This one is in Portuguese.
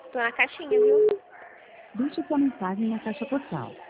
Tô na caixinha, viu? Deixe sua mensagem na caixa postal.